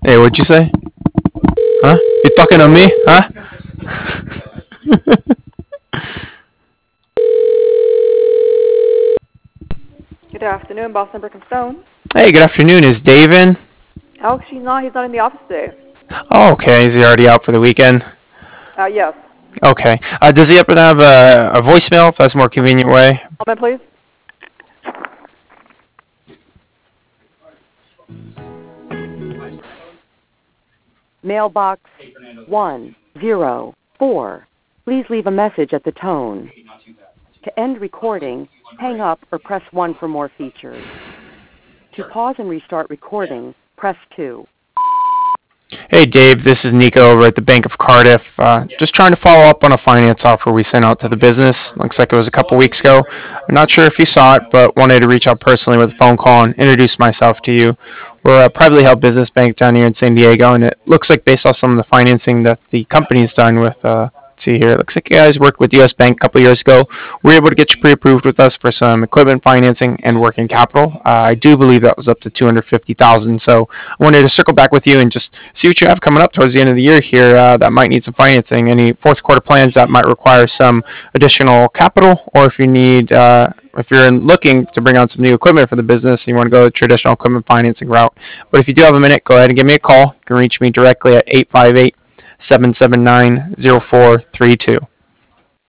Hey, what'd you say? Huh? You talking to me? Huh? Good afternoon, Boston Brick and Stone. Hey, good afternoon. Is Dave in? Alex, he's not in the office today. Oh, okay. Is he already out for the weekend? Yes. Okay. Does he happen to have a voicemail if that's a more convenient way? Moment, please. Mailbox 104. Please leave a message at the tone. To end recording, hang up or press 1 for more features. To pause and restart recording, press 2. Hey, Dave. This is Nico over at the Bank of Cardiff. Just trying to follow up on a finance offer we sent out to the business. Looks like it was a couple weeks ago. I'm not sure if you saw it, but wanted to reach out personally with a phone call and introduce myself to you. We're a privately held business bank down here in San Diego, and it looks like based off some of the financing that the company's done with see here. It looks like you guys worked with U.S. Bank a couple years ago. We were able to get you pre-approved with us for some equipment financing and working capital. I do believe that was up to $250,000. So I wanted to circle back with you and just see what you have coming up towards the end of the year here that might need some financing. Any fourth quarter plans that might require some additional capital, or if you need if you're looking to bring on some new equipment for the business and you want to go the traditional equipment financing route. But if you do have a minute, go ahead and give me a call. You can reach me directly at 858 779 0432.